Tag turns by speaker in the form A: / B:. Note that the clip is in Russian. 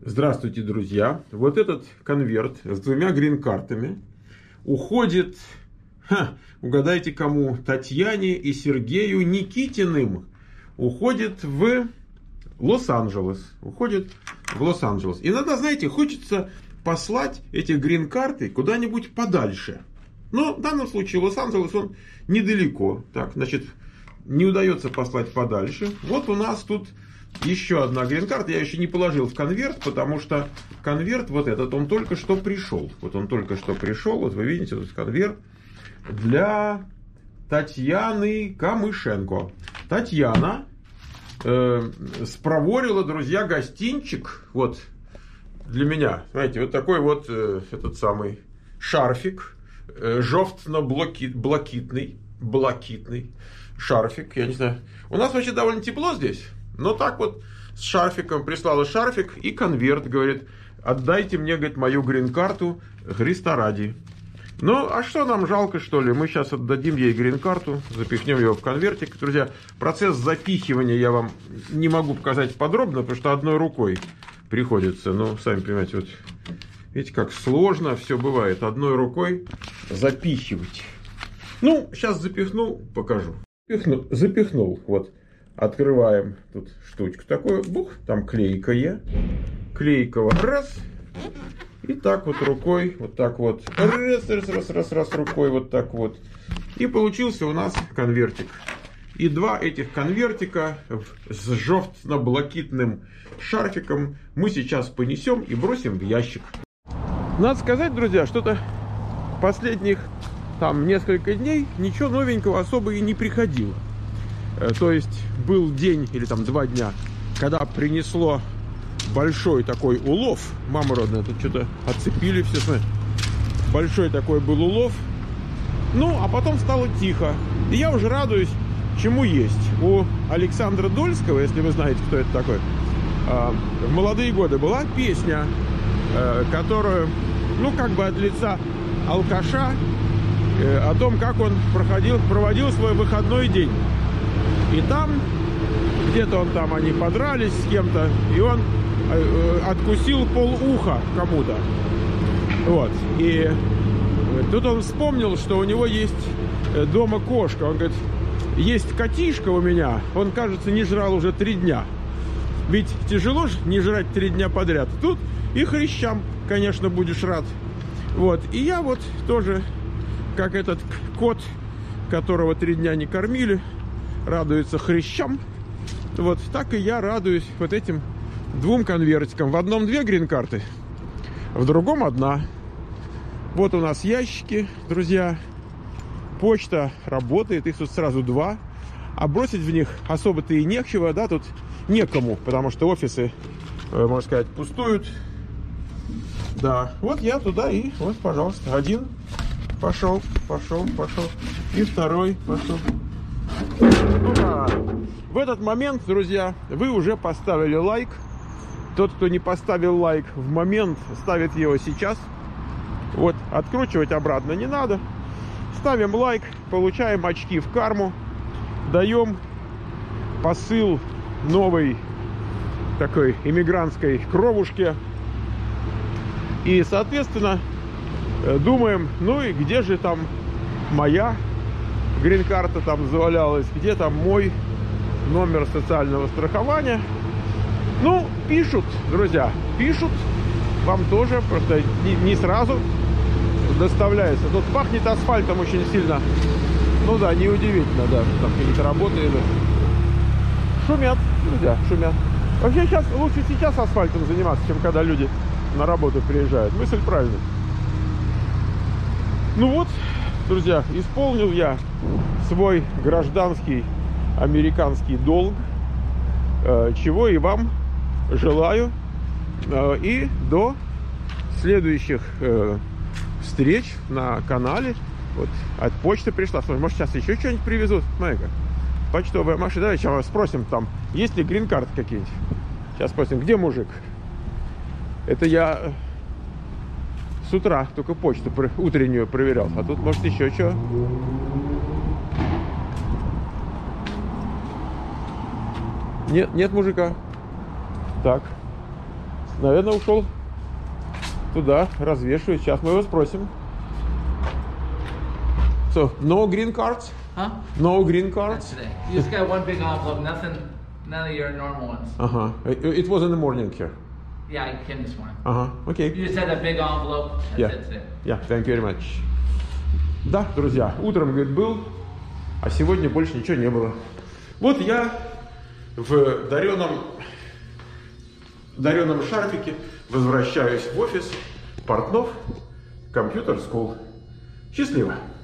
A: Здравствуйте, друзья! Вот этот конверт с двумя грин-картами уходит, угадайте кому, Татьяне и Сергею Никитиным. Уходит в Лос-Анджелес. Иногда, знаете, хочется послать эти грин-карты куда-нибудь подальше. Но в данном случае Лос-Анджелес, он недалеко. Так, значит, не удается послать подальше. Вот у нас тут еще одна грин-карта. Я еще не положил в конверт, потому что конверт вот этот, он только что пришел. Вот он только что пришел. Вот вы видите, тут конверт для Татьяны Камышенко. Татьяна спроворила, друзья, гостинчик. Вот для меня. Знаете, вот такой вот этот самый шарфик. Жовтно-блакитный шарфик. Я не знаю. У нас вообще довольно тепло здесь. Но так вот с шарфиком прислала шарфик и конверт. Говорит, отдайте мне, говорит, мою грин-карту, Христа ради. Ну, а что нам жалко, что ли? Мы сейчас отдадим ей грин-карту, запихнем ее в конвертик. Друзья, процесс запихивания я вам не могу показать подробно, потому что одной рукой приходится. Ну, сами понимаете, вот видите, как сложно все бывает. Одной рукой запихивать. Ну, сейчас запихну, покажу. Запихнул, вот. Открываем тут штучку такую, бух, там клейкая. Клейкого раз. И так вот рукой, вот так вот. Раз, рукой вот так вот. И получился у нас конвертик. И два этих конвертика с жовтно-блакитным шарфиком мы сейчас понесем и бросим в ящик. Надо сказать, друзья, что-то последних там несколько дней ничего новенького особо и не приходило. То есть был день или там 2 дня, когда принесло большой такой улов. Мама родная, тут что-то отцепили все. Смотри. Большой такой был улов. Ну, а потом стало тихо. И я уже радуюсь, чему есть. У Александра Дольского, если вы знаете, кто это такой, в молодые годы была песня, которую, ну, как бы от лица алкаша, о том, как он проводил свой выходной день. И там, где-то он там, они подрались с кем-то, и он откусил полуха кому-то. Вот. И тут он вспомнил, что у него есть дома кошка. Он говорит, есть котишка у меня, он, кажется, не жрал уже 3 дня. Ведь тяжело же не жрать 3 дня подряд. Тут и хрящам, конечно, будешь рад. Вот. И я вот тоже, как этот кот, которого 3 дня не кормили, радуется хрящам. Вот так и я радуюсь вот этим 2 конвертикам. В одном 2 грин-карты, в другом 1. Вот у нас ящики, друзья. Почта работает, их тут сразу 2. А бросить в них особо-то и нечего, да, тут некому, потому что офисы, можно сказать, пустуют. Да, вот я туда и, вот, пожалуйста, 1 пошел. И 2 пошел. В этот момент, друзья, вы уже поставили лайк. Тот, кто не поставил лайк в момент, ставит его сейчас. Вот, откручивать обратно не надо. Ставим лайк, получаем очки в карму. Даем посыл новой такой иммигрантской кровушке. И, соответственно, думаем, ну и где же там моя грин-карта там завалялась, где там мой номер социального страхования. Ну, пишут, друзья, пишут. Вам тоже, просто не сразу доставляется. Тут пахнет асфальтом очень сильно. Ну да, неудивительно, да, там какие-то работы идут. Шумят, друзья, шумят. Вообще сейчас, лучше сейчас асфальтом заниматься, чем когда люди на работу приезжают. Мысль правильная. Ну вот, друзья, исполнил я свой гражданский американский долг, чего и вам желаю. И до следующих встреч на канале. Вот от почты пришла. Смотри, может, сейчас еще что-нибудь привезут. Смотри-ка. Почтовая машина. Давай сейчас спросим там, есть ли грин-карты какие-нибудь. Сейчас спросим, где мужик? Это я с утра только почту утреннюю проверял. А тут, может, еще что? Нет, нет мужика. Так. Наверное, ушел туда, развешивает. Сейчас мы его спросим. So, no green cards?
B: Huh?
A: No green
B: Not
A: cards?
B: today. You just got one big envelope, none of your normal ones.
A: Ага. It was in the morning here.
B: Yeah, I came this morning.
A: Ага, окей.
B: You just had that big envelope. That's
A: Yeah.
B: it today.
A: Yeah, thank you very much. Да, друзья, утром, говорит, был, а сегодня больше ничего не было. Вот я в дареном шарфике возвращаюсь в офис Портнов Computer School. Счастливо!